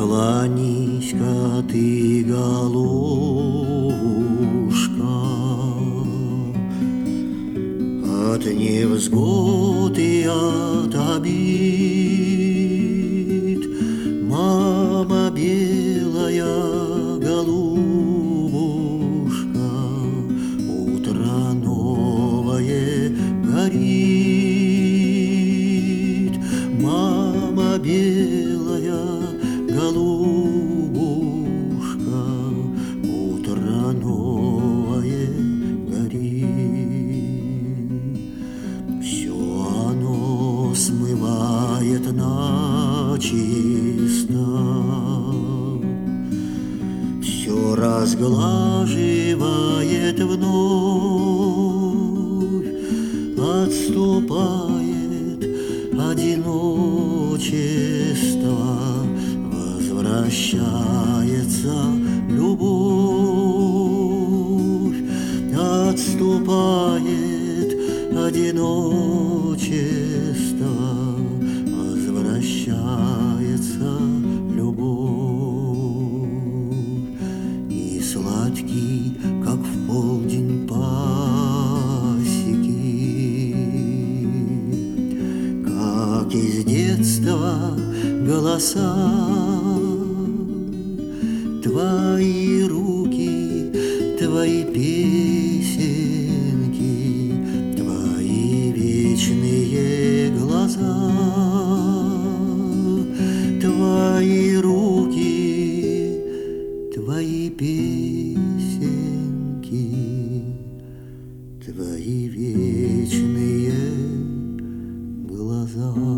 Склонись-ка ты, головушка, от невзгод и от обид. Мама белая голубушка, утро новое горит. Мама белая голубушка, утро новое горит. Все оно смывает начисто, все разглаживает вновь, отступает одиночество, возвращается любовь, отступает одиночество, возвращается любовь. И сладкий, как в полдень пасеки, как из детства голоса, твои руки, твои песенки, твои вечные глаза, твои руки, твои песенки, твои вечные глаза.